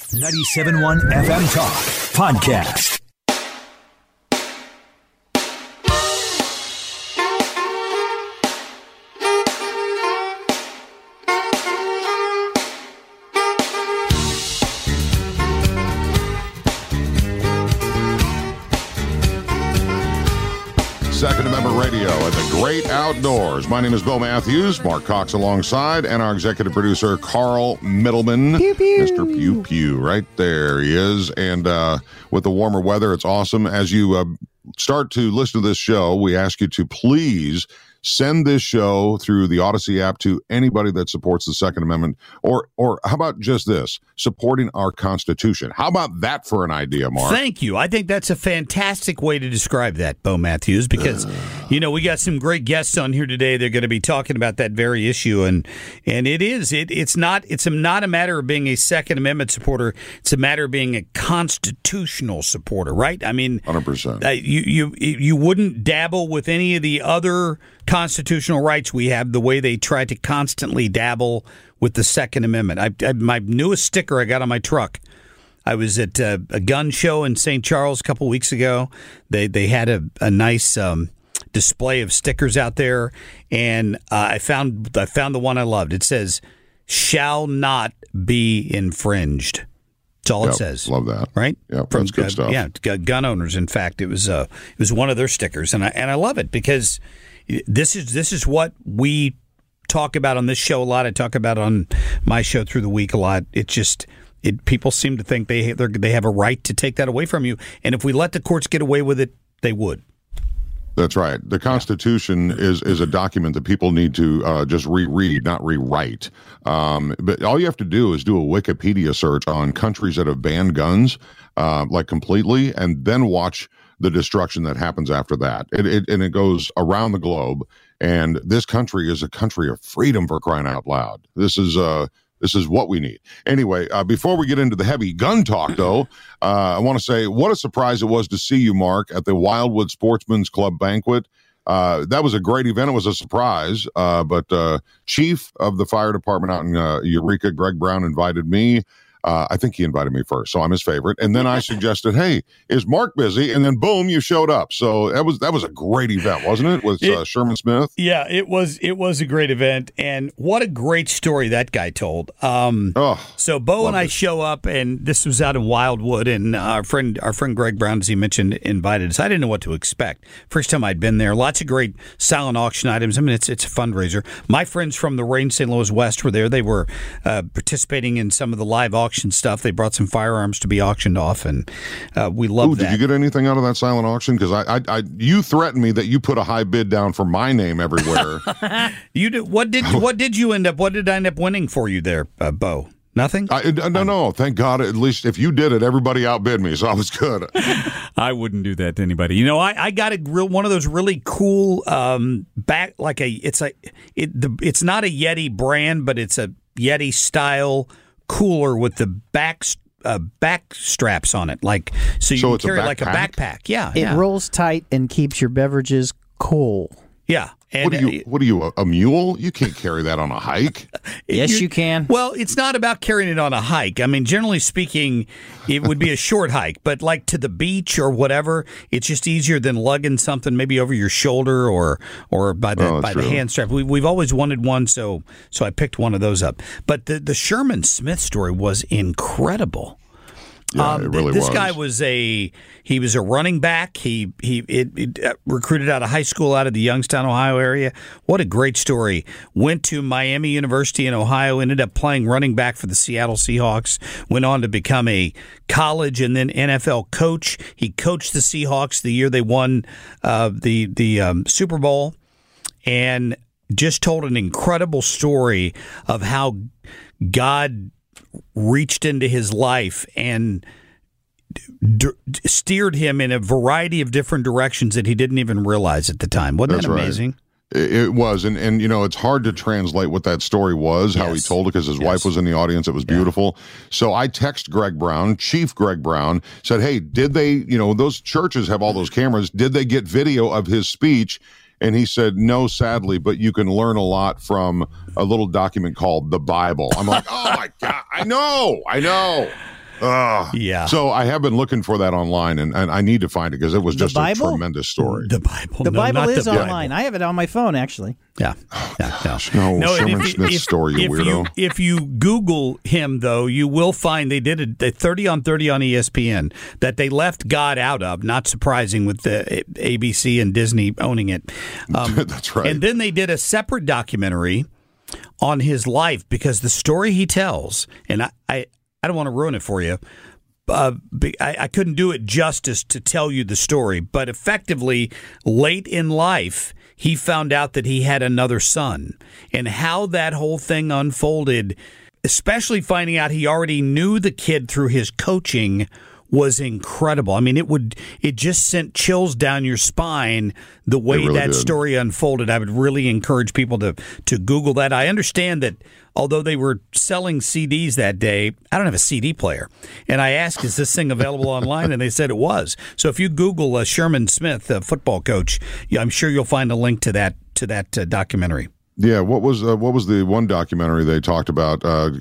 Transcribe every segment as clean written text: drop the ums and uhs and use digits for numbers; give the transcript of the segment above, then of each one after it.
97.1 FM Talk Podcast. Second Amendment Radio at the Great Outdoors. My name is Bo Matthews, Mark Cox alongside, and our executive producer, Carl Middleman. Pew, pew. Mr. Pew Pew, right there he is. And with the warmer weather, it's awesome. As you start to listen to this show, we ask you to please send this show through the Odyssey app to anybody that supports the Second Amendment, or how about just this, supporting our Constitution? How about that for an idea, Mark? Thank you. I think that's a fantastic way to describe that, Bo Matthews, because, we got some great guests on here today. They're going to be talking about that very issue, and it's not a matter of being a Second Amendment supporter. It's a matter of being a constitutional supporter, right? I mean, 100%. You wouldn't dabble with any of the other constitutional rights we have the way they try to constantly dabble with the Second Amendment. My newest sticker I got on my truck, I was at a gun show in St. Charles a couple weeks ago. They had a nice display of stickers out there, and I found the one I loved. It says, "Shall not be infringed." That's all it says. Love that. Right? Yeah, that's good stuff. Yeah, gun owners. In fact, it was one of their stickers, and I love it because this is what we talk about on this show a lot. I talk about on my show through the week a lot. People seem to think they have a right to take that away from you, and if we let the courts get away with it, they would. That's right. The Constitution is a document that people need to just reread, not rewrite. But all you have to do is do a Wikipedia search on countries that have banned guns, like completely, and then watch the destruction that happens after that. It goes around the globe. And this country is a country of freedom, for crying out loud. This is what we need. Anyway, before we get into the heavy gun talk, though, I want to say what a surprise it was to see you, Mark, at the Wildwood Sportsman's Club banquet. That was a great event. It was a surprise. But Chief of the Fire Department out in Eureka, Greg Brown, invited me. I think he invited me first, so I'm his favorite. And then I suggested, "Hey, is Mark busy?" And then boom, you showed up. So that was a great event, wasn't it? With Sherman Smith. Yeah, it was a great event, and what a great story that guy told. So Bo and I show up, and this was out in Wildwood, and our friend Greg Brown, as he mentioned, invited us. I didn't know what to expect. First time I'd been there. Lots of great silent auction items. I mean, it's a fundraiser. My friends from the Range St. Louis West were there. They were participating in some of the live auction stuff. They brought some firearms to be auctioned off, and we love that. Did you get anything out of that silent auction? Because you threatened me that you put a high bid down for my name everywhere. You did. What did you end up? What did I end up winning for you there, Bo? Nothing? No. Thank God. At least if you did it, everybody outbid me, so I was good. I wouldn't do that to anybody. I got one of those really cool it's not a Yeti brand, but it's a Yeti style cooler with the back straps on it, so you can carry like a backpack. Yeah, it rolls tight and keeps your beverages cool. Yeah. And what are you, a mule? You can't carry that on a hike. Yes, you can. Well, it's not about carrying it on a hike. I mean, generally speaking, it would be a short hike, but like to the beach or whatever, it's just easier than lugging something maybe over your shoulder or by the hand strap. We've always wanted one, so I picked one of those up. But the Sherman Smith story was incredible. Yeah, it really this guy was a running back. He recruited out of high school out of the Youngstown, Ohio area. What a great story. Went to Miami University in Ohio, ended up playing running back for the Seattle Seahawks, went on to become a college and then NFL coach. He coached the Seahawks the year they won the Super Bowl, and just told an incredible story of how God reached into his life and steered him in a variety of different directions that he didn't even realize at the time. Wasn't that amazing? Right. It was, and it's hard to translate what that story was, how he told it, because his wife was in the audience. It was beautiful. So I text Greg Brown, Chief Greg Brown, said, "Hey, did they, those churches have all those cameras, did they get video of his speech?" And he said, "No, sadly, but you can learn a lot from a little document called the Bible." I'm like, "Oh my God, I know." Yeah. So I have been looking for that online, and I need to find it because it was just a tremendous story. The Bible. The No, Bible not is the Bible. online. I have it on my phone, actually. Yeah. No, and Sherman Smith's story, you weirdo. If you Google him, though, you will find they did a 30 on 30 on ESPN that they left God out of. Not surprising with the ABC and Disney owning it. That's right. And then they did a separate documentary on his life because the story he tells, and I don't want to ruin it for you. I couldn't do it justice to tell you the story, but effectively, late in life, he found out that he had another son, and how that whole thing unfolded, especially finding out he already knew the kid through his coaching, was incredible. I mean, it just sent chills down your spine the way really that did. story unfolded. I would really encourage people to Google that. I understand that although they were selling CDs that day, I don't have a CD player. And I asked, is this thing available online? And they said it was. So if you Google Sherman Smith, a football coach, I'm sure you'll find a link to that documentary. Yeah, what was the one documentary they talked about?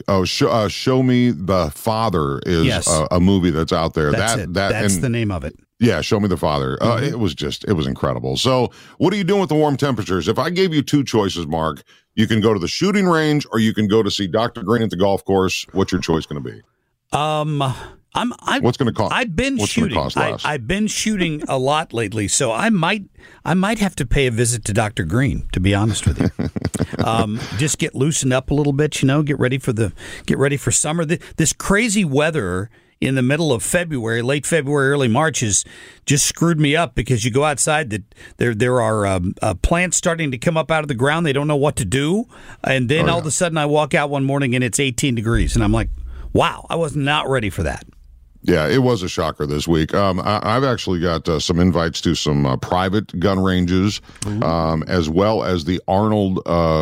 Show Me the Father is Yes. a movie that's out there. That's the name of it. Yeah, Show Me the Father. It was incredible. So what are you doing with the warm temperatures? If I gave you two choices, Mark, you can go to the shooting range or you can go to see Dr. Green at the golf course. What's your choice going to be? What's going to cost? I've been what's shooting. Cost less? I've been shooting a lot lately, so I might have to pay a visit to Dr. Green. To be honest with you, just get loosened up a little bit. Get ready for summer. This crazy weather in the middle of February, late February, early March has just screwed me up because you go outside, there are plants starting to come up out of the ground. They don't know what to do, and then all of a sudden I walk out one morning and it's 18 degrees, and I'm like, wow, I was not ready for that. Yeah, it was a shocker this week. I've actually got some invites to some private gun ranges, as well as the Arnold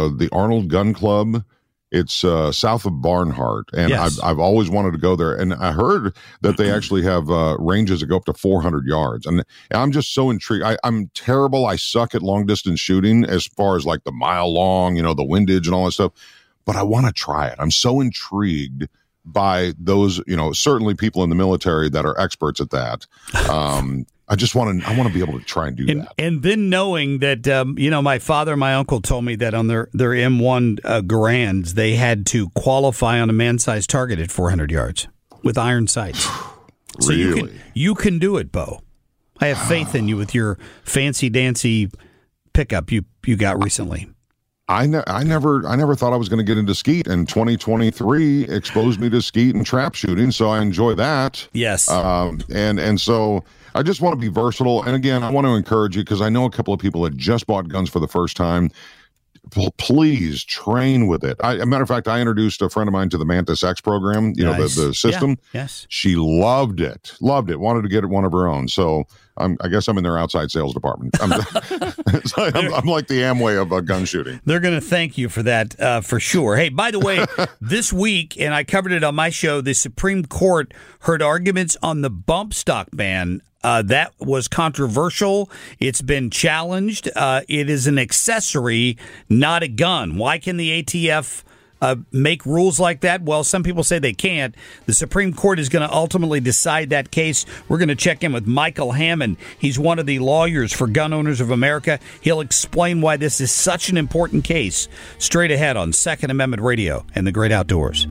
Gun Club. It's south of Barnhart, and Yes. I've always wanted to go there. And I heard that they actually have ranges that go up to 400 yards, and I'm just so intrigued. I'm terrible. I suck at long distance shooting as far as like the mile long, the windage and all that stuff. But I want to try it. I'm so intrigued by those, certainly people in the military that are experts at that. I want to be able to try and do that. And then knowing that, my father and my uncle told me that on their M1 Garands, they had to qualify on a man-sized target at 400 yards with iron sights. So Really? you can do it, Bo. I have faith in you with your fancy-dancy pickup you got recently. I never thought I was going to get into skeet, and 2023 exposed me to skeet and trap shooting, so I enjoy that. Yes. And so I just want to be versatile. And again, I want to encourage you because I know a couple of people that just bought guns for the first time. Please train with it. As a matter of fact, I introduced a friend of mine to the Mantis X program, Nice. the system. Yeah. Yes. She loved it, wanted to get one of her own. So I guess I'm in their outside sales department. I'm like the Amway of gun shooting. They're going to thank you for that, for sure. Hey, by the way, this week, and I covered it on my show, the Supreme Court heard arguments on the bump stock ban. That was controversial. It's been challenged. It is an accessory, not a gun. Why can the ATF make rules like that? Well, some people say they can't. The Supreme Court is going to ultimately decide that case. We're going to check in with Michael Hammond. He's one of the lawyers for Gun Owners of America. He'll explain why this is such an important case. Straight ahead on Second Amendment Radio and the Great Outdoors.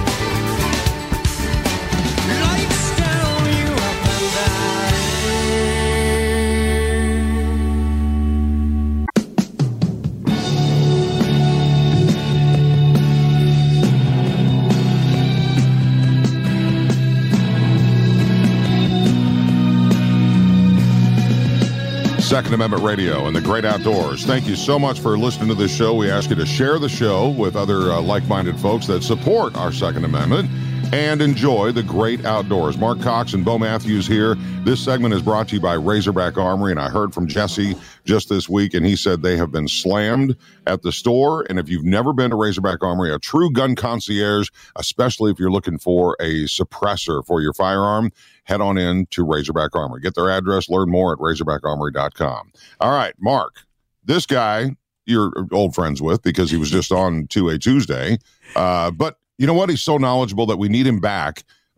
Second Amendment Radio and the Great Outdoors. Thank you so much for listening to this show. We ask you to share the show with other like-minded folks that support our Second Amendment and enjoy the Great Outdoors. Mark Cox and Bo Matthews here. This segment is brought to you by Razorback Armory, and I heard from Jesse just this week, and he said they have been slammed at the store. And if you've never been to Razorback Armory, a true gun concierge, especially if you're looking for a suppressor for your firearm, head on in to Razorback Armory. Get their address, learn more at razorbackarmory.com. All right, Mark, this guy you're old friends with because he was just on 2A Tuesday, but you know what? He's so knowledgeable that we need him back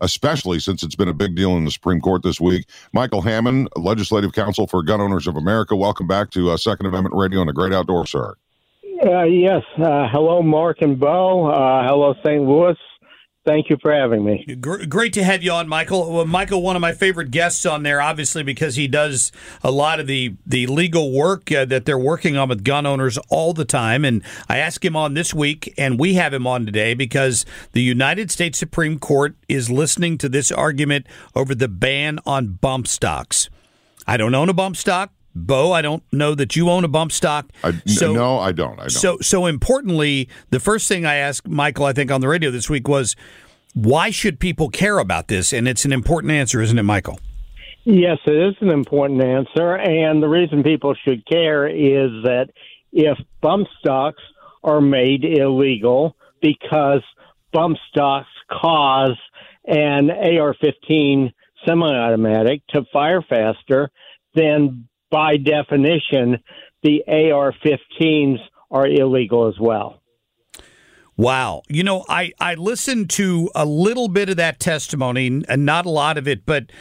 especially since it's been a big deal in the Supreme Court this week. Michael Hammond, Legislative Counsel for Gun Owners of America. Welcome back to Second Amendment Radio and the Great Outdoors, sir. Yes. Hello, Mark and Bo. Hello, St. Louis. Thank you for having me. Great to have you on, Michael. Well, Michael, one of my favorite guests on there, obviously, because he does a lot of the legal work that they're working on with gun owners all the time. And I asked him on this week, and we have him on today because the United States Supreme Court is listening to this argument over the ban on bump stocks. I don't own a bump stock. Bo, I don't know that you own a bump stock. No, I don't. So importantly, the first thing I asked Michael, I think, on the radio this week was, why should people care about this? And it's an important answer, isn't it, Michael? Yes, it is an important answer. And the reason people should care is that if bump stocks are made illegal because bump stocks cause an AR-15 semi-automatic to fire faster, then by definition, the AR-15s are illegal as well. Wow. You know, I listened to a little bit of that testimony, and not a lot of it, but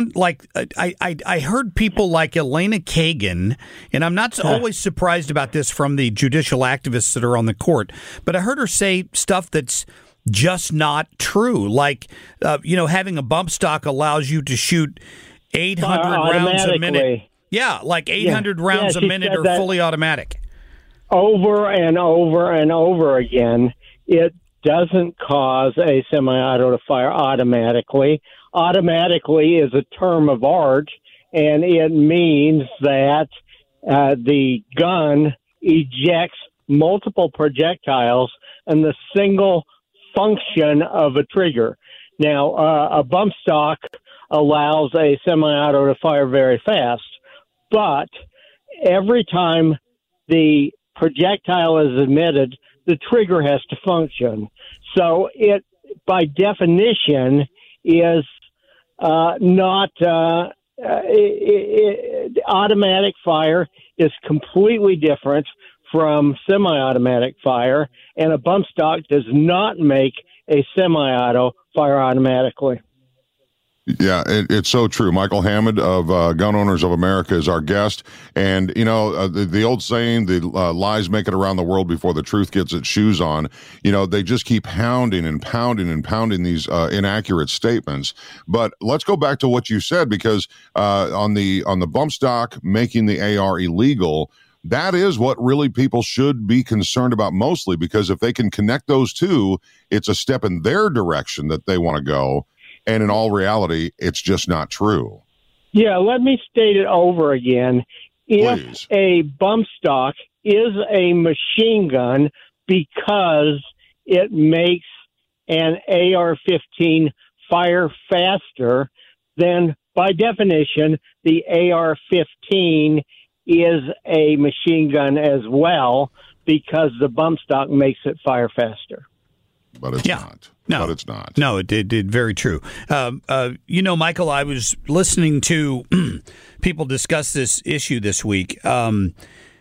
I heard people like Elena Kagan, and I'm not always surprised about this from the judicial activists that are on the court, but I heard her say stuff that's just not true. Like, having a bump stock allows you to shoot 800 rounds a minute. Yeah, like 800 rounds a minute are fully automatic. Over and over and over again, it doesn't cause a semi-auto to fire automatically. Automatically is a term of art, and it means that the gun ejects multiple projectiles in the single function of a trigger. Now, a bump stock allows a semi-auto to fire very fast. But every time the projectile is emitted, the trigger has to function. So it, by definition, is not automatic fire is completely different from semi-automatic fire, and a bump stock does not make a semi-auto fire automatically. Yeah, it's so true. Michael Hammond of Gun Owners of America is our guest. And, the old saying, the lies make it around the world before the truth gets its shoes on. They just keep pounding and pounding and pounding these inaccurate statements. But let's go back to what you said, because on the bump stock making the AR illegal, that is what really people should be concerned about mostly, because if they can connect those two, it's a step in their direction that they want to go. And in all reality, it's just not true. Yeah, let me state it over again. If a bump stock is a machine gun because it makes an AR-15 fire faster, then by definition, the AR-15 is a machine gun as well, because the bump stock makes it fire faster. But it's not. No, but it's not. No, it did. Very true. Michael, I was listening to people discuss this issue this week. What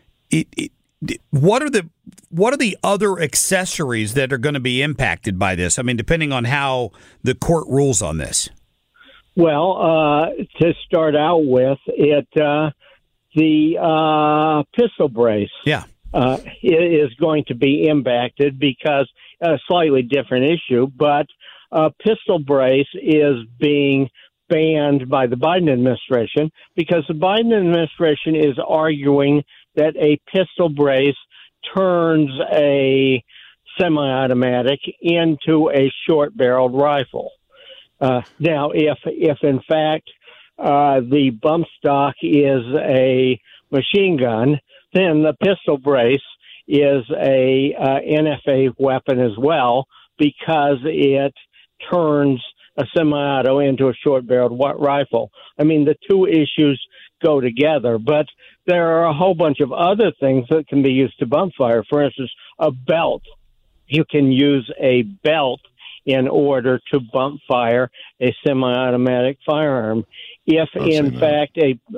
are the other accessories that are going to be impacted by this? I mean, depending on how the court rules on this. Well, to start out with, the pistol brace. Yeah. Is going to be impacted because a slightly different issue, but pistol brace is being banned by the Biden administration because the Biden administration is arguing that a pistol brace turns a semi-automatic into a short-barreled rifle. Now, if in fact the bump stock is a machine gun, then the pistol brace is a NFA weapon as well, because it turns a semi-auto into a short-barreled rifle. I mean, the two issues go together, but there are a whole bunch of other things that can be used to bump fire. For instance, a belt. You can use a belt in order to bump fire a semi-automatic firearm. If in fact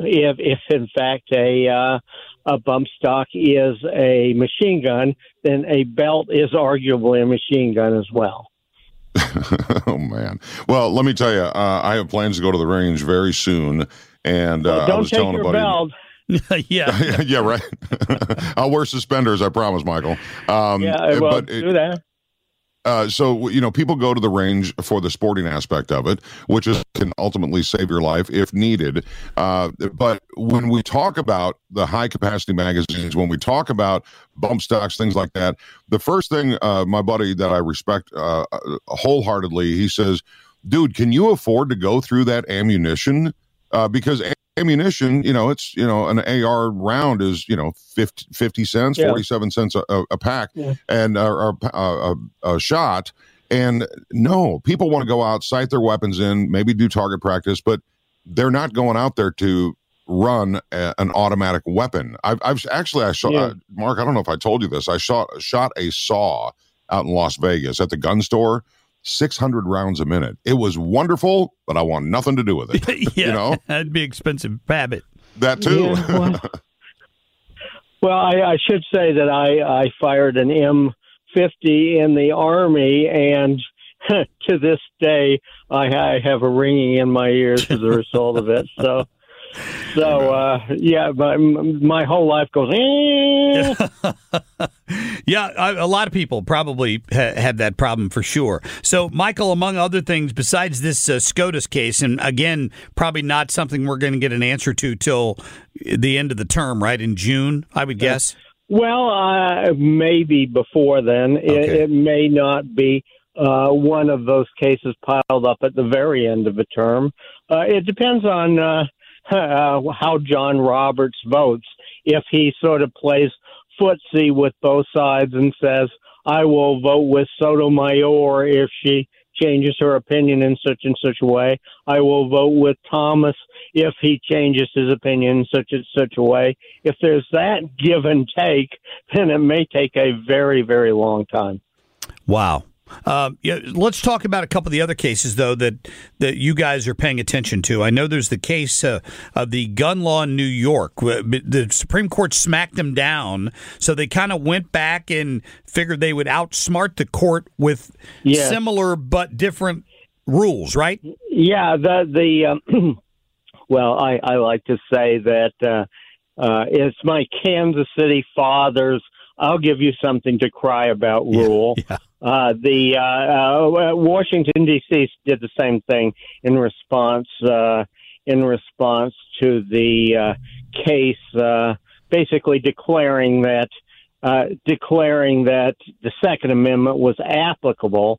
a bump stock is a machine gun, then a belt is arguably a machine gun as well. Oh, man. Well, let me tell you, I have plans to go to the range very soon. And I don't was take telling your a buddy. belt. Yeah. Yeah, right. I'll wear suspenders, I promise, Michael. Do that. So, people go to the range for the sporting aspect of it, which can ultimately save your life if needed. But when we talk about the high-capacity magazines, when we talk about bump stocks, things like that, the first thing my buddy that I respect wholeheartily, he says, dude, can you afford to go through that ammunition? Because ammunition, it's, an AR round is, 50 cents, 47 cents a pack, and a shot. And no, people want to go out, sight their weapons in, maybe do target practice, but they're not going out there to run an automatic weapon. I shot, Mark, I don't know if I told you this. I shot a saw out in Las Vegas at the gun store. 600 rounds a minute. It was wonderful, but I want nothing to do with it. That'd be expensive habit. That too. Yeah, well, I should say that I fired an M50 in the Army, and to this day, I have a ringing in my ears as a result of it. So my whole life goes. Yeah, a lot of people probably have that problem for sure. So, Michael, among other things, besides this SCOTUS case, and again, probably not something we're going to get an answer to till the end of the term, right, in June, I would guess? Well, maybe before then. Okay. It may not be one of those cases piled up at the very end of a term. It depends on how John Roberts votes. If he sort of plays footsie with both sides and says, I will vote with Sotomayor if she changes her opinion in such and such a way. I will vote with Thomas if he changes his opinion in such and such a way. If there's that give and take, then it may take a very, very long time. Wow. Let's talk about a couple of the other cases, though, that you guys are paying attention to. I know there's the case of the gun law in New York. The Supreme Court smacked them down, so they kind of went back and figured they would outsmart the court with similar but different rules, right? Yeah. Well, I like to say that it's my Kansas City fathers, I'll give you something to cry about rule. Yeah. Washington D.C. did the same thing in response to the case, basically declaring that the Second Amendment was applicable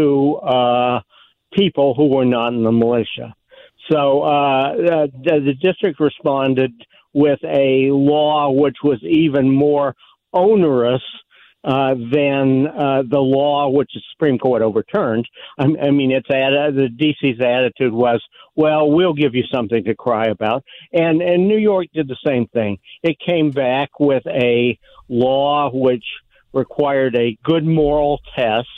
to people who were not in the militia. So the district responded with a law which was even more onerous than the law which the Supreme Court overturned. I mean, the DC's attitude was, well, we'll give you something to cry about. And New York did the same thing. It came back with a law which required a good moral test,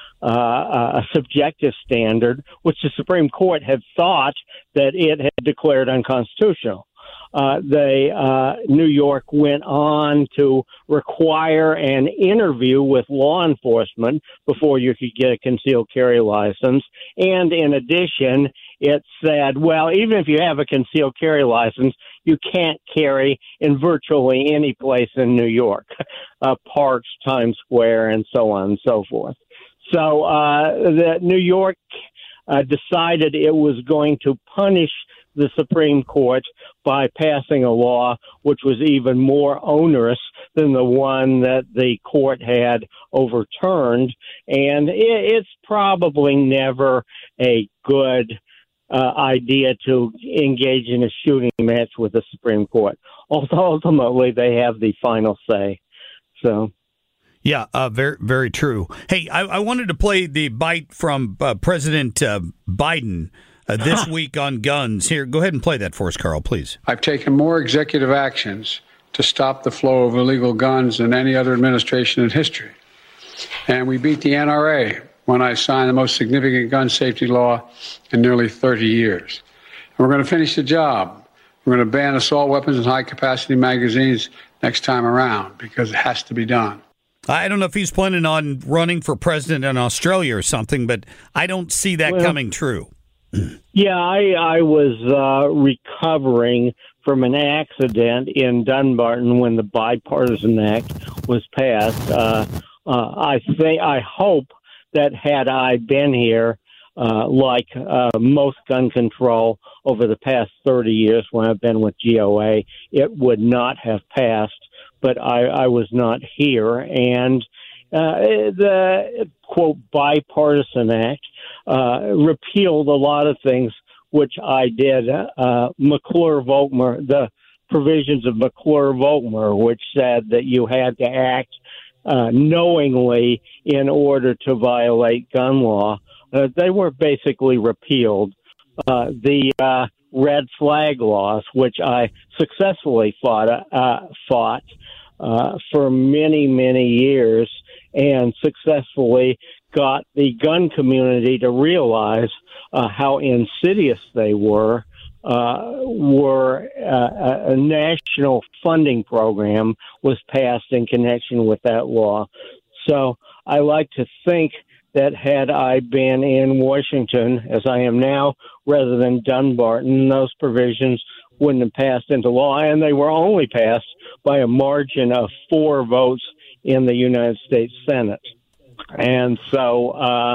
a subjective standard, which the Supreme Court had thought that it had declared unconstitutional. New York went on to require an interview with law enforcement before you could get a concealed carry license. And in addition, it said, well, even if you have a concealed carry license, you can't carry in virtually any place in New York, parks, Times Square, and so on and so forth. So New York decided it was going to punish the Supreme Court by passing a law which was even more onerous than the one that the court had overturned. And it's probably never a good idea to engage in a shooting match with the Supreme Court. Although ultimately they have the final say. So. Yeah, very, very true. Hey, I wanted to play the bite from President Biden this week on guns. Here, go ahead and play that for us, Carl, please. I've taken more executive actions to stop the flow of illegal guns than any other administration in history. And we beat the NRA when I signed the most significant gun safety law in nearly 30 years. And we're going to finish the job. We're going to ban assault weapons and high-capacity magazines next time around because it has to be done. I don't know if he's planning on running for president in Australia or something, but I don't see that coming true. Yeah, I was recovering from an accident in Dunbarton when the Bipartisan Act was passed. I hope that had I been here, like most gun control over the past 30 years when I've been with GOA, it would not have passed. But I was not here, and the quote Bipartisan Act repealed a lot of things which I did. McClure-Volkmer, the provisions of McClure-Volkmer, which said that you had to act knowingly in order to violate gun law, they were basically repealed. The red flag laws, which I successfully fought for many, many years, and successfully got the gun community to realize how insidious they were. A national funding program was passed in connection with that law. So I like to think that had I been in Washington, as I am now, rather than Dunbarton, those provisions wouldn't have passed into law, and they were only passed by a margin of 4 votes in the United States Senate. And so,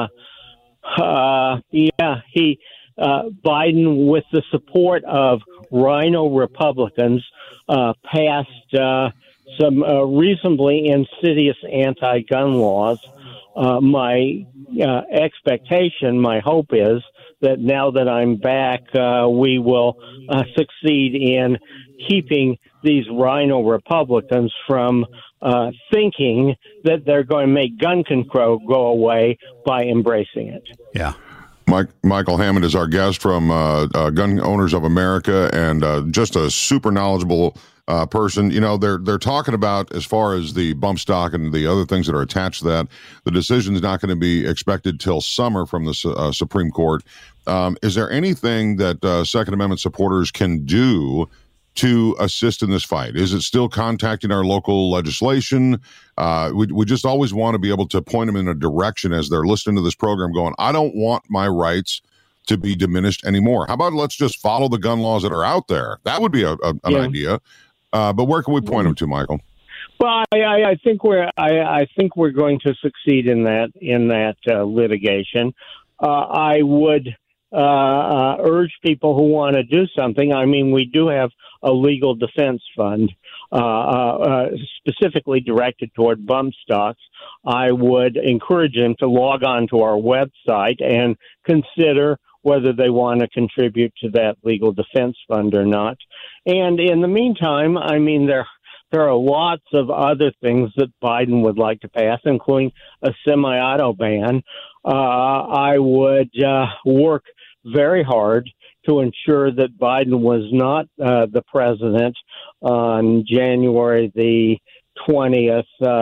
Biden, with the support of Rhino Republicans, passed some reasonably insidious anti-gun laws. My expectation, my hope is that now that I'm back, we will succeed in keeping these Rhino Republicans from thinking that they're going to make gun control go away by embracing it. Yeah. Michael Hammond is our guest from Gun Owners of America, and just a super knowledgeable person. You know, they're talking about, as far as the bump stock and the other things that are attached to that, the decision is not going to be expected till summer from the Supreme Court. Is there anything that Second Amendment supporters can do to assist in this fight? Is it still contacting our local legislation? We just always want to be able to point them in a direction as they're listening to this program going, I don't want my rights to be diminished anymore. How about let's just follow the gun laws that are out there? That would be an idea. But where can we point them to, Michael? Well, I think we're going to succeed in that litigation. I would urge people who want to do something. I mean, we do have a legal defense fund specifically directed toward bump stocks. I would encourage them to log on to our website and consider whether they want to contribute to that legal defense fund or not. And in the meantime, I mean, there are lots of other things that Biden would like to pass, including a semi-auto ban. I would work very hard to ensure that Biden was not the president on January the 20th,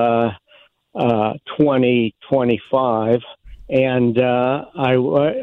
2025, and I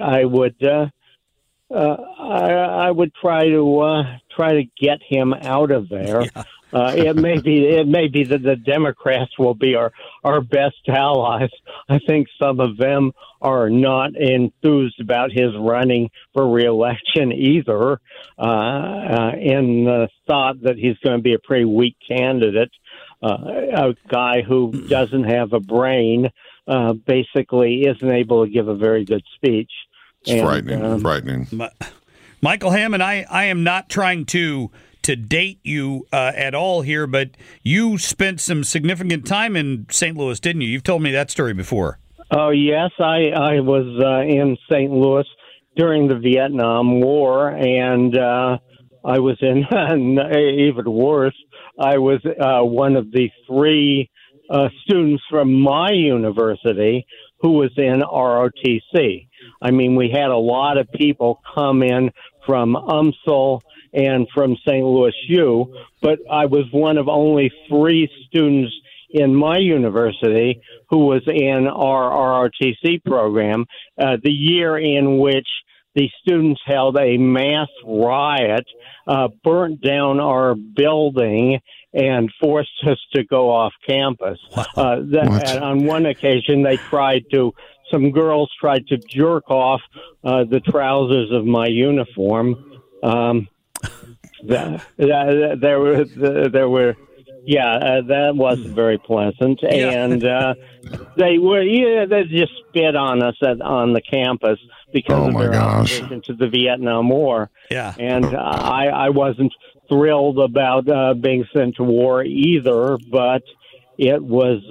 would try to get him out of there. Yeah. It may be that the Democrats will be our best allies. I think some of them are not enthused about his running for re-election either, in the thought that he's going to be a pretty weak candidate, a guy who doesn't have a brain, basically isn't able to give a very good speech. It's frightening. Michael Hammond, I am not trying to date you at all here, but you spent some significant time in St. Louis, didn't you? You've told me that story before. Oh, yes. I was in St. Louis during the Vietnam War, and I was in, even worse, I was one of the 3 students from my university who was in ROTC. I mean, we had a lot of people come in from UMSL and from St. Louis U, but I was one of only 3 students in my university who was in our ROTC program, the year in which the students held a mass riot, burnt down our building, and forced us to go off campus. And on one occasion, some girls tried to jerk off the trousers of my uniform. That wasn't very pleasant. Yeah. And they just spit on us on the campus because of their opposition to the Vietnam War. Yeah. And I wasn't thrilled about being sent to war either, but it was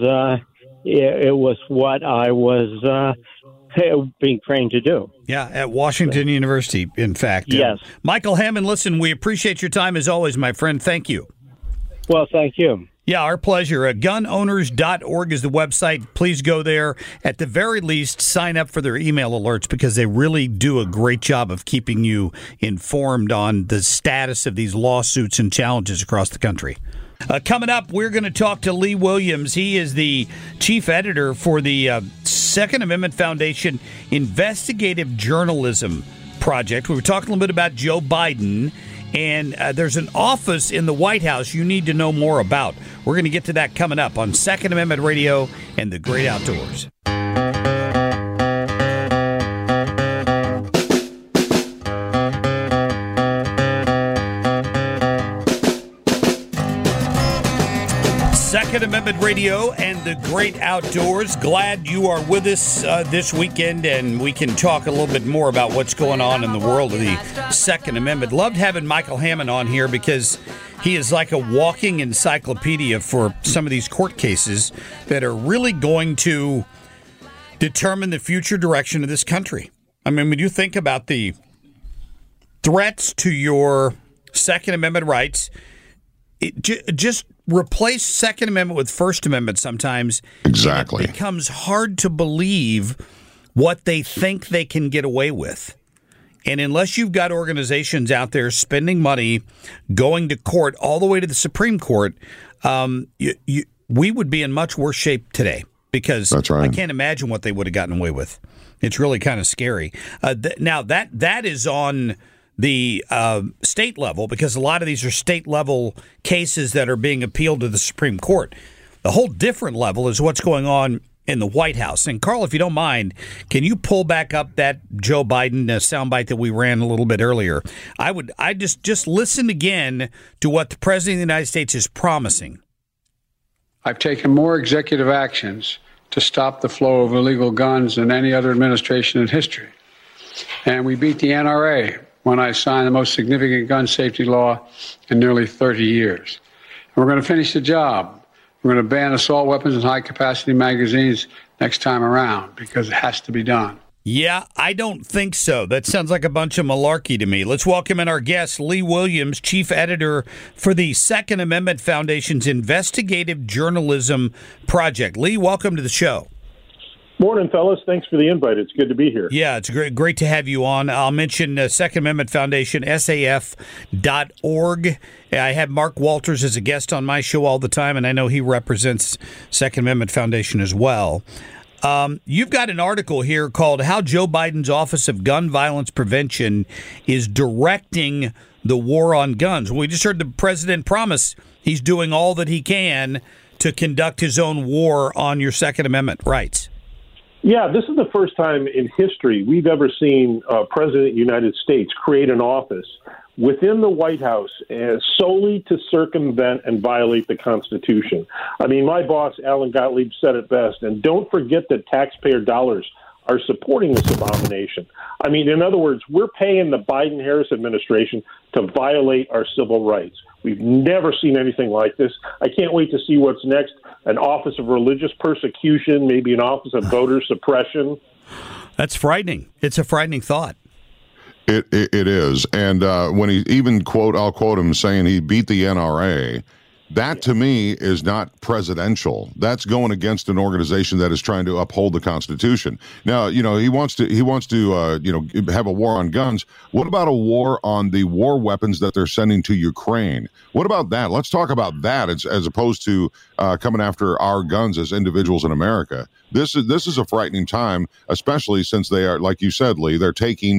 what I was being trained to do. Yeah, at Washington University, in fact. Yes. Michael Hammond, listen, we appreciate your time as always, my friend. Thank you. Well, thank you. Yeah, our pleasure. Gunowners.org is the website. Please go there. At the very least, sign up for their email alerts because they really do a great job of keeping you informed on the status of these lawsuits and challenges across the country. Coming up, we're going to talk to Lee Williams. He is the chief editor for the Second Amendment Foundation Investigative Journalism Project. We were talking a little bit about Joe Biden, and there's an office in the White House you need to know more about. We're going to get to that coming up on Second Amendment Radio and the Great Outdoors. Second Amendment Radio and the Great Outdoors. Glad you are with us this weekend, and we can talk a little bit more about what's going on in the world of the Second Amendment. Loved having Michael Hammond on here because he is like a walking encyclopedia for some of these court cases that are really going to determine the future direction of this country. I mean, when you think about the threats to your Second Amendment rights, just replace Second Amendment with First Amendment sometimes. Exactly. It becomes hard to believe what they think they can get away with. And unless you've got organizations out there spending money, going to court, all the way to the Supreme Court, we would be in much worse shape today because That's right. I can't imagine what they would have gotten away with. It's really kind of scary. Now, that is on the state level, because a lot of these are state level cases that are being appealed to the Supreme Court. The whole different level is what's going on in the White House. And Carl, if you don't mind, can you pull back up that Joe Biden soundbite that we ran a little bit earlier? I just listen again to what the President of the United States is promising. I've taken more executive actions to stop the flow of illegal guns than any other administration in history. And we beat the NRA when I signed the most significant gun safety law in nearly 30 years. And we're going to finish the job. We're going to ban assault weapons and high-capacity magazines next time around because it has to be done. Yeah, I don't think so. That sounds like a bunch of malarkey to me. Let's welcome in our guest, Lee Williams, chief editor for the Second Amendment Foundation's Investigative Journalism Project. Lee, welcome to the show. Morning, fellas. Thanks for the invite. It's good to be here. Yeah, it's great to have you on. I'll mention Second Amendment Foundation, SAF.org. I have Mark Walters as a guest on my show all the time, and I know he represents Second Amendment Foundation as well. You've got an article here called How Joe Biden's Office of Gun Violence Prevention is Directing the War on Guns. We just heard the president promise he's doing all that he can to conduct his own war on your Second Amendment rights. Yeah, this is the first time in history we've ever seen a president of the United States create an office within the White House solely to circumvent and violate the Constitution. I mean, my boss, Alan Gottlieb, said it best, and don't forget that taxpayer dollars are supporting this abomination. I mean, in other words, we're paying the Biden-Harris administration to violate our civil rights. We've never seen anything like this. I can't wait to see what's next. An office of religious persecution, maybe an office of voter suppression. That's frightening. It's a frightening thought. It is. And when he even I'll quote him saying he beat the NRA. That to me is not presidential. That's going against an organization that is trying to uphold the Constitution. Now, he wants to have a war on guns. What about a war on the war weapons that they're sending to Ukraine? What about that? Let's talk about that as opposed to coming after our guns as individuals in America. This is a frightening time, especially since they are, like you said, Lee, they're taking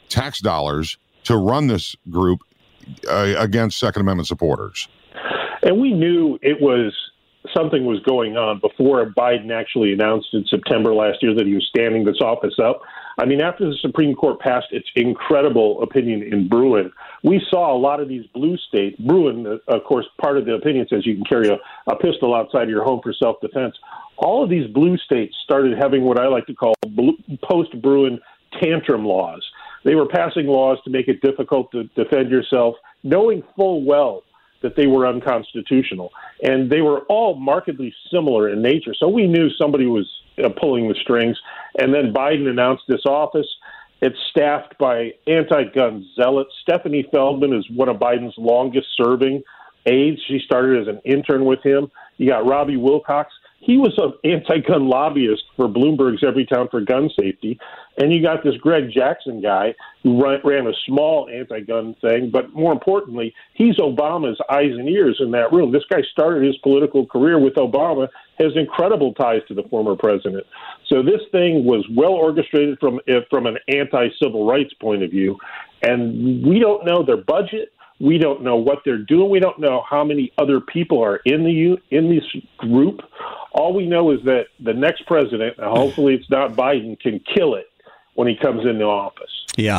tax dollars to run this group against Second Amendment supporters. And we knew something was going on before Biden actually announced in September last year that he was standing this office up. I mean, after the Supreme Court passed its incredible opinion in Bruen, we saw a lot of these blue states. Bruen, of course, part of the opinion says you can carry a pistol outside of your home for self-defense. All of these blue states started having what I like to call post-Bruen tantrum laws. They were passing laws to make it difficult to defend yourself, knowing full well that they were unconstitutional. And they were all markedly similar in nature. So we knew somebody was pulling the strings. And then Biden announced this office. It's staffed by anti-gun zealots. Stephanie Feldman is one of Biden's longest-serving aides. She started as an intern with him. You got Robbie Wilcox. He was an anti-gun lobbyist for Bloomberg's Everytown for Gun Safety. And you got this Greg Jackson guy who ran a small anti-gun thing. But more importantly, he's Obama's eyes and ears in that room. This guy started his political career with Obama, has incredible ties to the former president. So this thing was well orchestrated from an anti-civil rights point of view. And we don't know their budget. We don't know what they're doing. We don't know how many other people are in this group. All we know is that the next president, and hopefully it's not Biden, can kill it when he comes into office. Yeah,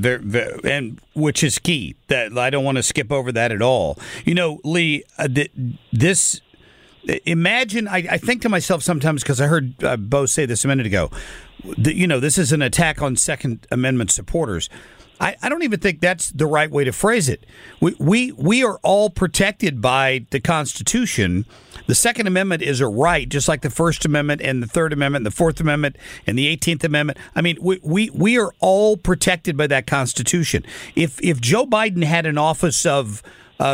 and which is key. That I don't want to skip over that at all. You know, Lee, this. Imagine, I think to myself sometimes, because I heard Bo say this a minute ago, this is an attack on Second Amendment supporters. I don't even think that's the right way to phrase it. We are all protected by the Constitution. The Second Amendment is a right, just like the First Amendment and the Third Amendment, and the Fourth Amendment and the 18th Amendment. I mean, we are all protected by that Constitution. If Joe Biden had an office of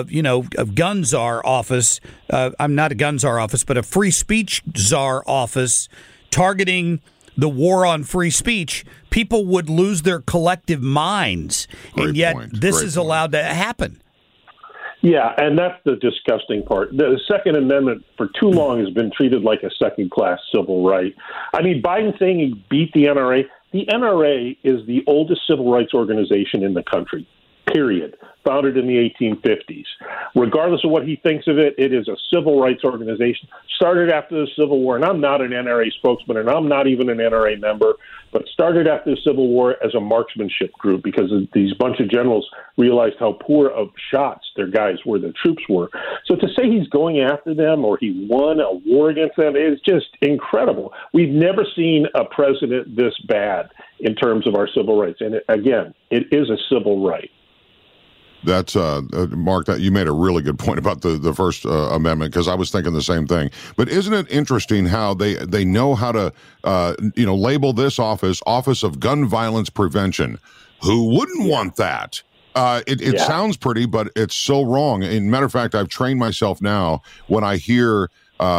gun czar office, I'm not a gun czar office, but a free speech czar office targeting the war on free speech, people would lose their collective minds. Great and yet point. This Great is point. allowed to happen. Yeah, and that's the disgusting part. The Second Amendment for too long has been treated like a second-class civil right. I mean, Biden saying he beat the NRA. The NRA is the oldest civil rights organization in the country, period, founded in the 1850s. Regardless of what he thinks of it, it is a civil rights organization, started after the Civil War, and I'm not an NRA spokesman, and I'm not even an NRA member, but started after the Civil War as a marksmanship group because these bunch of generals realized how poor of shots their guys were, their troops were. So to say he's going after them or he won a war against them is just incredible. We've never seen a president this bad in terms of our civil rights. And again, it is a civil right. That's Mark. That you made a really good point about the First Amendment, because I was thinking the same thing. But isn't it interesting how they know how to label this office of gun violence prevention? Who wouldn't want that? It sounds pretty, but it's so wrong. And matter of fact, I've trained myself now when I hear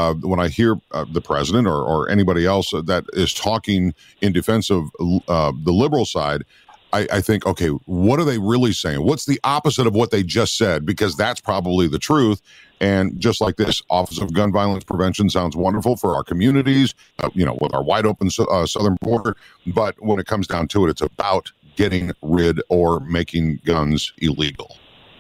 the president or anybody else that is talking in defense of the liberal side. I think, okay, what are they really saying? What's the opposite of what they just said? Because that's probably the truth. And just like this, Office of Gun Violence Prevention sounds wonderful for our communities, with our wide open southern border. But when it comes down to it, it's about getting rid or making guns illegal.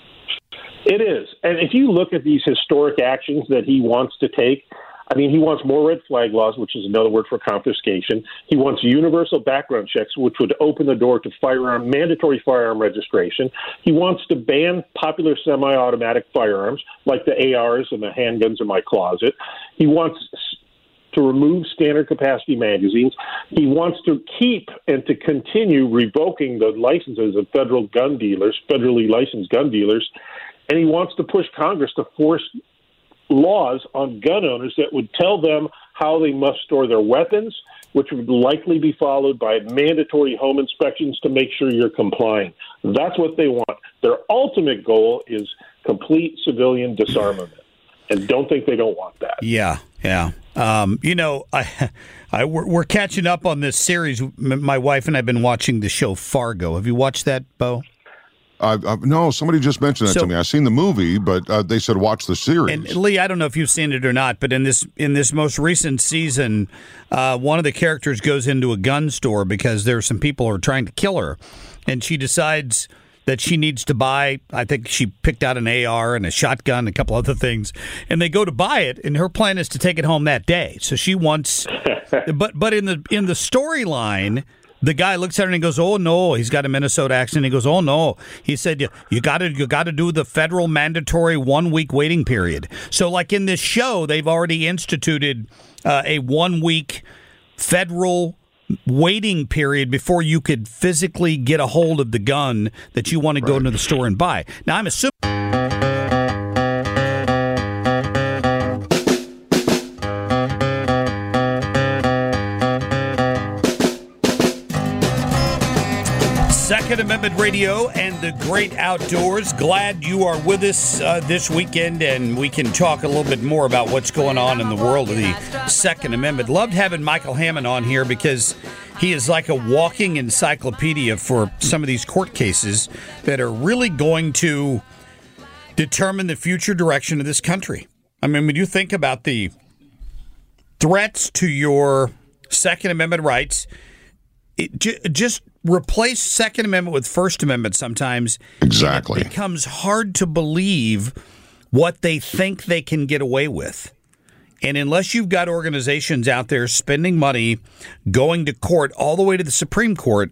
It is. And if you look at these historic actions that he wants to take, I mean, he wants more red flag laws, which is another word for confiscation. He wants universal background checks, which would open the door to mandatory firearm registration. He wants to ban popular semi-automatic firearms like the ARs and the handguns in my closet. He wants to remove standard capacity magazines. He wants to keep and to continue revoking the licenses of federally licensed gun dealers. And he wants to push Congress to force laws on gun owners that would tell them how they must store their weapons, which would likely be followed by mandatory home inspections to make sure you're complying. That's what they want. Their ultimate goal is complete civilian disarmament. And don't think they don't want that. Yeah. We're catching up on this series. My wife and I have been watching the show Fargo. Have you watched that, Bo? No, somebody just mentioned that to me. I've seen the movie, but they said watch the series. And Lee, I don't know if you've seen it or not, but in this most recent season, one of the characters goes into a gun store because there are some people who are trying to kill her. and she decides that she needs to buy, I think she picked out an AR and a shotgun and a couple other things, and they go to buy it, and her plan is to take it home that day. So she wants, but in the storyline, the guy looks at her and he goes, "Oh no," he's got a Minnesota accent. He goes, "Oh no," he said, "You got to do the federal mandatory 1 week waiting period." So like in this show, they've already instituted a 1 week federal waiting period before you could physically get a hold of the gun that you want to go into the store and buy. Now, I'm assuming Second Amendment Radio and the great outdoors. Glad you are with us this weekend, and we can talk a little bit more about what's going on in the world of the Second Amendment. Loved having Michael Hammond on here because he is like a walking encyclopedia for some of these court cases that are really going to determine the future direction of this country. I mean, when you think about the threats to your Second Amendment rights, just replace Second Amendment with First Amendment sometimes. Exactly. It becomes hard to believe what they think they can get away with. And unless you've got organizations out there spending money, going to court, all the way to the Supreme Court,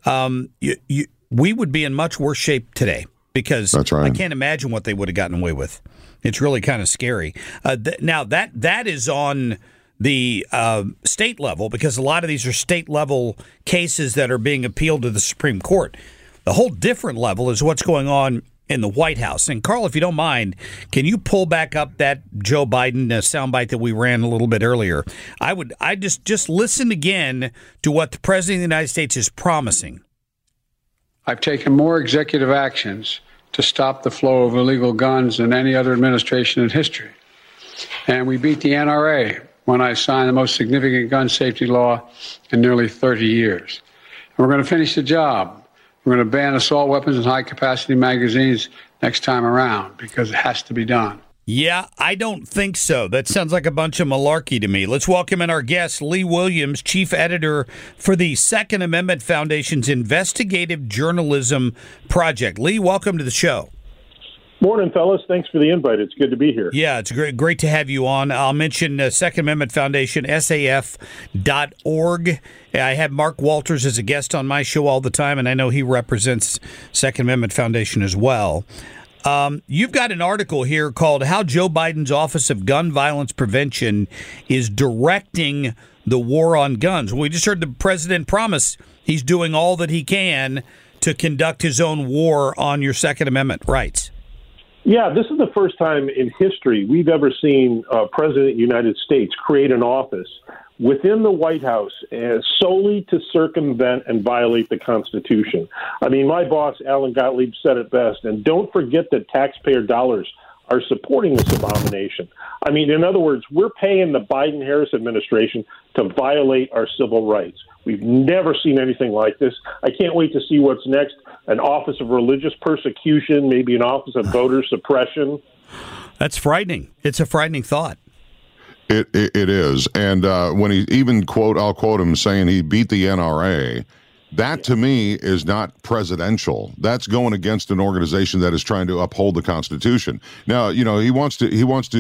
we would be in much worse shape today. Because that's right. I can't imagine what they would have gotten away with. It's really kind of scary. Now, that is on the state level, because a lot of these are state level cases that are being appealed to the Supreme Court. The whole different level is what's going on in the White House. And Carl, if you don't mind, can you pull back up that Joe Biden soundbite that we ran a little bit earlier? I just listen again to what the President of the United States is promising. I've taken more executive actions to stop the flow of illegal guns than any other administration in history. And we beat the NRA when I signed the most significant gun safety law in nearly 30 years. And we're going to finish the job. We're going to ban assault weapons and high-capacity magazines next time around because it has to be done. Yeah, I don't think so. That sounds like a bunch of malarkey to me. Let's welcome in our guest, Lee Williams, chief editor for the Second Amendment Foundation's Investigative Journalism Project. Lee, welcome to the show. Morning, fellas. Thanks for the invite. It's good to be here. Yeah, it's great to have you on. I'll mention Second Amendment Foundation, SAF.org. I have Mark Walters as a guest on my show all the time, and I know he represents Second Amendment Foundation as well. You've got an article here called How Joe Biden's Office of Gun Violence Prevention is Directing the War on Guns. We just heard the president promise he's doing all that he can to conduct his own war on your Second Amendment rights. Yeah, this is the first time in history we've ever seen President of the United States create an office within the White House solely to circumvent and violate the Constitution. I mean, my boss, Alan Gottlieb, said it best, and don't forget that taxpayer dollars are supporting this abomination. I mean, in other words, we're paying the Biden-Harris administration to violate our civil rights. We've never seen anything like this. I can't wait to see what's next. An office of religious persecution, maybe an office of voter suppression. That's frightening. It's a frightening thought. It is. And when he even I'll quote him saying he beat the NRA, that to me is not presidential. That's going against an organization that is trying to uphold the Constitution. Now, he wants to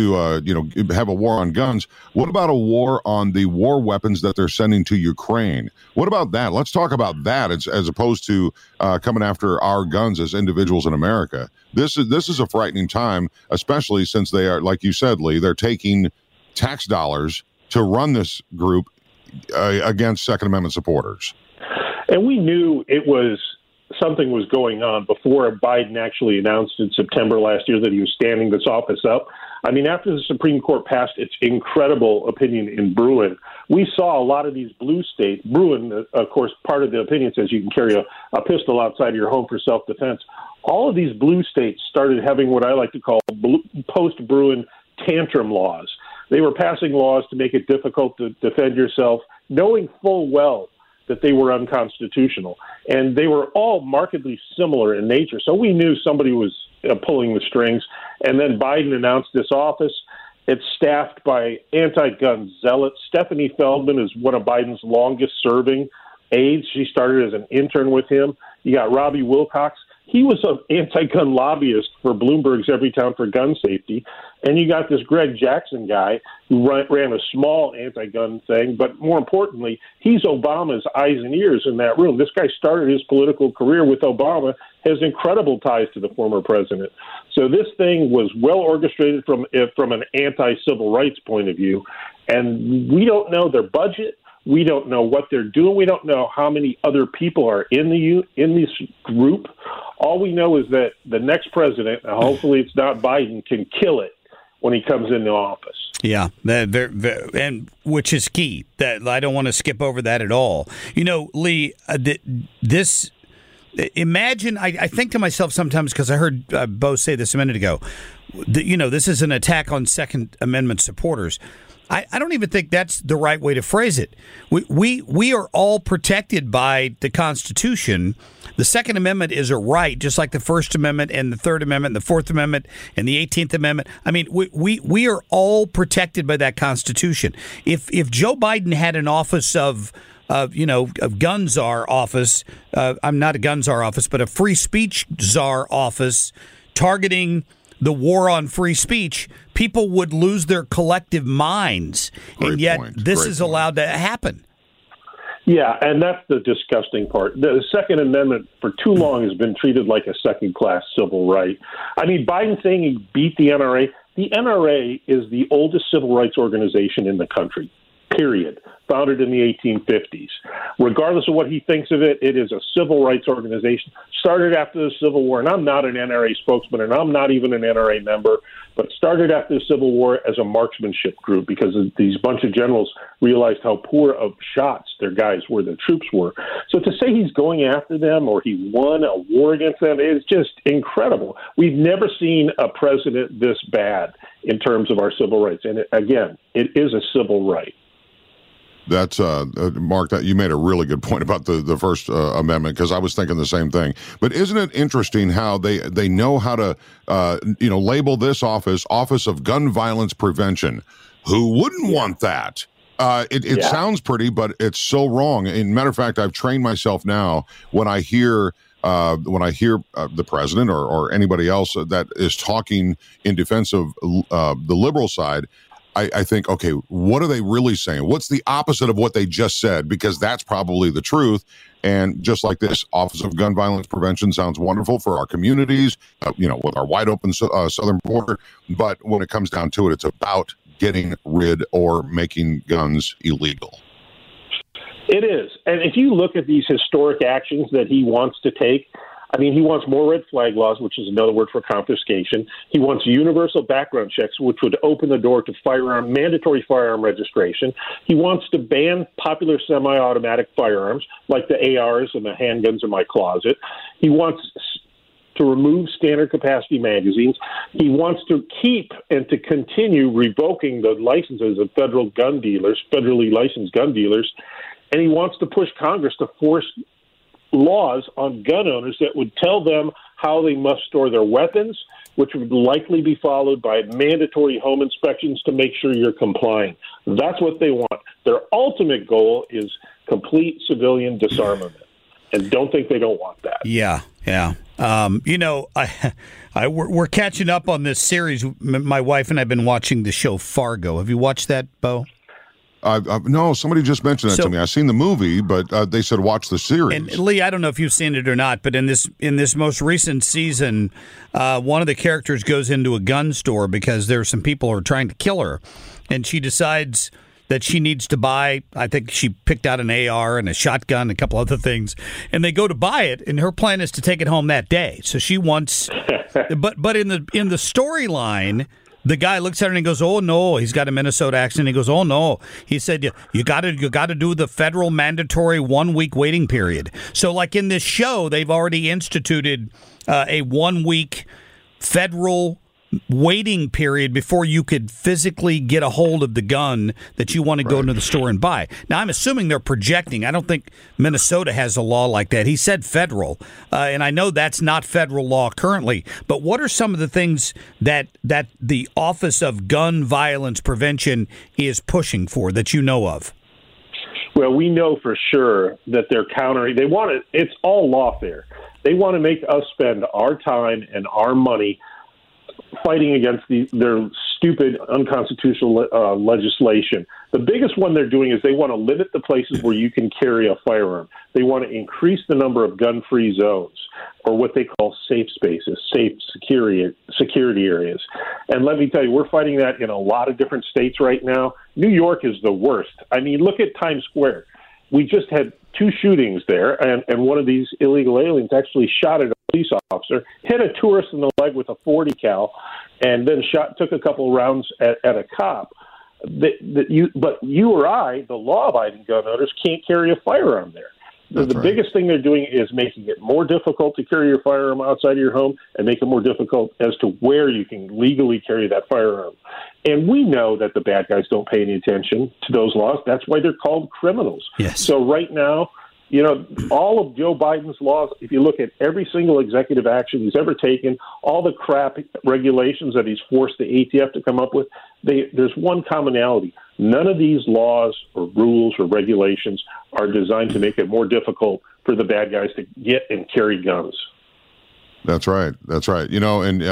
have a war on guns. What about a war on the war weapons that they're sending to Ukraine? What about that? Let's talk about that as opposed to coming after our guns as individuals in America. This is a frightening time, especially since they are, like you said, Lee, they're taking tax dollars to run this group against Second Amendment supporters. And we knew something was going on before Biden actually announced in September last year that he was standing this office up. I mean, after the Supreme Court passed its incredible opinion in Bruin, we saw a lot of these blue states. Bruin, of course, part of the opinion says you can carry a pistol outside of your home for self-defense. All of these blue states started having what I like to call post-Bruin tantrum laws. They were passing laws to make it difficult to defend yourself, knowing full well that they were unconstitutional. And they were all markedly similar in nature. So we knew somebody was pulling the strings. And then Biden announced this office. It's staffed by anti-gun zealots. Stephanie Feldman is one of Biden's longest-serving AIDS. She started as an intern with him. You got Robbie Wilcox. He was an anti-gun lobbyist for Bloomberg's Everytown for Gun Safety. And you got this Greg Jackson guy who ran a small anti-gun thing. But more importantly, he's Obama's eyes and ears in that room. This guy started his political career with Obama, has incredible ties to the former president. So this thing was well orchestrated from an anti-civil rights point of view. And we don't know their budget. We don't know what they're doing. We don't know how many other people are in this group. All we know is that the next president, and hopefully it's not Biden, can kill it when he comes into office. Yeah, and which is key. That I don't want to skip over that at all. You know, Lee, this. Imagine, I think to myself sometimes, because I heard Bo say this a minute ago, this is an attack on Second Amendment supporters. I don't even think that's the right way to phrase it. We are all protected by the Constitution. The Second Amendment is a right, just like the First Amendment and the Third Amendment, and the Fourth Amendment and the 18th Amendment. I mean, we are all protected by that Constitution. If Joe Biden had an office of gun czar office, I'm not a gun czar office, but a free speech czar office targeting the war on free speech, people would lose their collective minds. And yet this is allowed to happen. Yeah, and that's the disgusting part. The Second Amendment for too long has been treated like a second-class civil right. I mean, Biden saying he beat the NRA. The NRA is the oldest civil rights organization in the country, period, founded in the 1850s. Regardless of what he thinks of it, it is a civil rights organization, started after the Civil War, and I'm not an NRA spokesman, and I'm not even an NRA member, but started after the Civil War as a marksmanship group because these bunch of generals realized how poor of shots their guys were, their troops were. So to say he's going after them or he won a war against them is just incredible. We've never seen a president this bad in terms of our civil rights. And again, it is a civil right. That's Mark. That you made a really good point about the First Amendment, because I was thinking the same thing. But isn't it interesting how they know how to label this office of Gun Violence Prevention? Who wouldn't want that? It sounds pretty, but it's so wrong. In matter of fact, I've trained myself now when I hear the president or anybody else that is talking in defense of the liberal side. I think, okay, what are they really saying? What's the opposite of what they just said? Because that's probably the truth. And just like this, Office of Gun Violence Prevention sounds wonderful for our communities, with our wide open southern border. But when it comes down to it, it's about getting rid or making guns illegal. It is. And if you look at these historic actions that he wants to take, I mean, he wants more red flag laws, which is another word for confiscation. He wants universal background checks, which would open the door to mandatory firearm registration. He wants to ban popular semi-automatic firearms like the ARs and the handguns in my closet. He wants to remove standard capacity magazines. He wants to keep and to continue revoking the licenses of federally licensed gun dealers. And he wants to push Congress to force laws on gun owners that would tell them how they must store their weapons, which would likely be followed by mandatory home inspections to make sure you're complying. That's what they want. Their ultimate goal is complete civilian disarmament. And don't think they don't want that. Yeah. We're catching up on this series. My wife and I have been watching the show Fargo. Have you watched that, Bo? No, somebody just mentioned that to me. I've seen the movie, but they said watch the series. And Lee, I don't know if you've seen it or not, but in this most recent season, one of the characters goes into a gun store because there are some people who are trying to kill her, and she decides that she needs to buy, I think she picked out an AR and a shotgun and a couple other things, and they go to buy it, and her plan is to take it home that day. So she wants, but in the storyline, the guy looks at her and he goes, "Oh no!" He's got a Minnesota accent. He goes, "Oh no!" He said, "You got to do the federal mandatory 1 week waiting period." So, like in this show, they've already instituted a 1 week federal waiting period before you could physically get a hold of the gun that you want to go into the store and buy. Now, I'm assuming they're projecting. I don't think Minnesota has a law like that. He said federal, and I know that's not federal law currently. But what are some of the things that the Office of Gun Violence Prevention is pushing for that you know of? Well, we know for sure that they're countering. They want it. It's all lawfare. They want to make us spend our time and our money fighting against their stupid, unconstitutional legislation. The biggest one they're doing is they want to limit the places where you can carry a firearm. They want to increase the number of gun-free zones, or what they call safe spaces, safe security areas. And let me tell you, we're fighting that in a lot of different states right now. New York is the worst. I mean, look at Times Square. We just had 2 shootings there, and one of these illegal aliens actually shot at a police officer, hit a tourist in the leg with a .40 cal, and then took a couple rounds at a cop. But you or I, the law-abiding gun owners, can't carry a firearm there. The biggest thing they're doing is making it more difficult to carry your firearm outside of your home and make it more difficult as to where you can legally carry that firearm. And we know that the bad guys don't pay any attention to those laws. That's why they're called criminals. Yes. So right now, you know, all of Joe Biden's laws, if you look at every single executive action he's ever taken, all the crap regulations that he's forced the ATF to come up with, there's one commonality. None of these laws or rules or regulations are designed to make it more difficult for the bad guys to get and carry guns. That's right. That's right. You know, and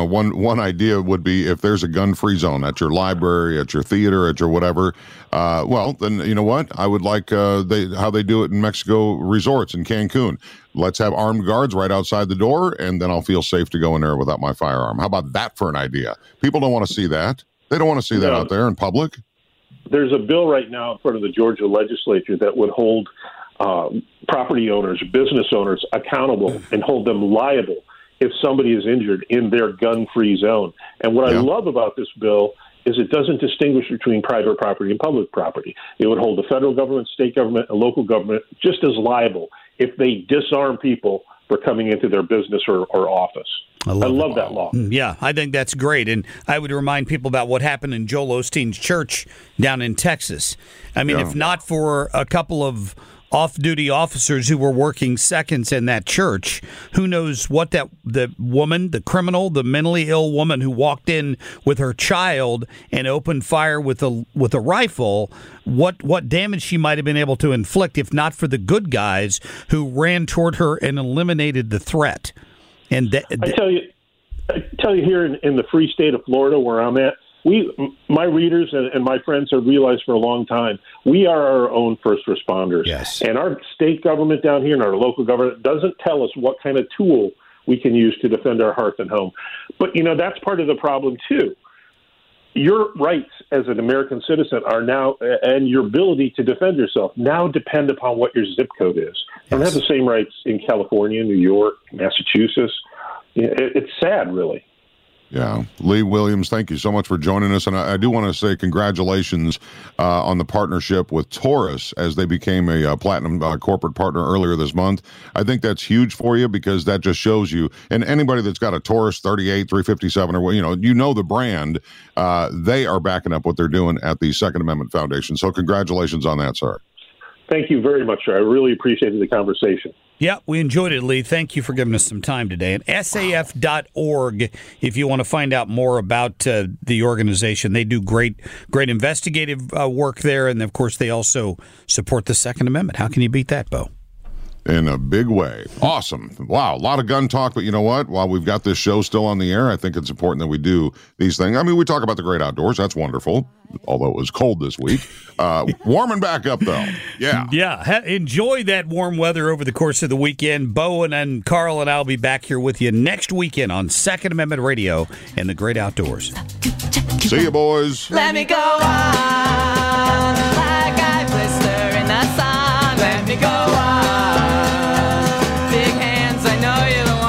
one idea would be if there's a gun-free zone at your library, at your theater, at your whatever. Well, then you know what? I would like how they do it in Mexico resorts in Cancun. Let's have armed guards right outside the door, and then I'll feel safe to go in there without my firearm. How about that for an idea? People don't want to see that. They don't want to see that out there in public. There's a bill right now in front of the Georgia legislature that would hold property owners, business owners accountable and hold them liable if somebody is injured in their gun-free zone. And what I love about this bill is it doesn't distinguish between private property and public property. It would hold the federal government, state government, and local government just as liable if they disarm people for coming into their business or office. I love that law. Yeah, I think that's great. And I would remind people about what happened in Joel Osteen's church down in Texas. I mean, if not for a couple of off-duty officers who were working seconds in that church, who knows what the woman, the criminal, the mentally ill woman who walked in with her child and opened fire with a rifle, what damage she might have been able to inflict if not for the good guys who ran toward her and eliminated the threat. And I tell you here in the free state of Florida where I'm at, my readers and my friends have realized for a long time, we are our own first responders. Yes. And our state government down here and our local government doesn't tell us what kind of tool we can use to defend our hearth and home. But, you know, that's part of the problem, too. Your rights as an American citizen are now, and your ability to defend yourself now depend upon what your zip code is. Yes. And they have the same rights in California, New York, Massachusetts. It's sad, really. Yeah. Lee Williams, thank you so much for joining us. And I do want to say congratulations on the partnership with Taurus as they became a platinum corporate partner earlier this month. I think that's huge for you because that just shows you, and anybody that's got a Taurus 38, 357, or you know the brand, they are backing up what they're doing at the Second Amendment Foundation. So congratulations on that, sir. Thank you very much, sir. I really appreciated the conversation. Yeah, we enjoyed it, Lee. Thank you for giving us some time today. And SAF.org, if you want to find out more about the organization. They do great investigative work there. And, of course, they also support the Second Amendment. How can you beat that, Bo? In a big way. Awesome. Wow. A lot of gun talk, but you know what? While we've got this show still on the air, I think it's important that we do these things. I mean, we talk about the great outdoors. That's wonderful. Although it was cold this week. Warming back up, though. Yeah. Yeah. Enjoy that warm weather over the course of the weekend. Bo and Carl and I will be back here with you next weekend on Second Amendment Radio and the great outdoors. See you, boys. Let me go on like I blister in the sun. Let me go on. Big hands, I know you're the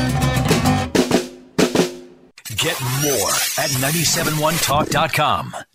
one. Get more at 971talk.com.